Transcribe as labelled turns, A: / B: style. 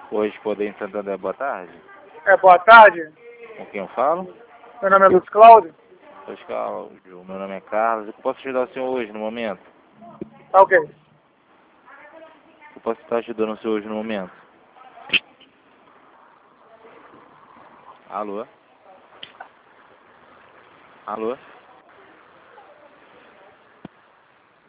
A: Hoje Poder em Santander, boa tarde.
B: Boa tarde.
A: Com quem eu falo?
B: Meu nome é Luiz Cláudio.
A: Luiz Cláudio, meu nome é Carlos. O que eu posso ajudar o senhor hoje no momento?
B: Tá ok.
A: O que eu posso estar ajudando o senhor hoje no momento? Alô? Alô?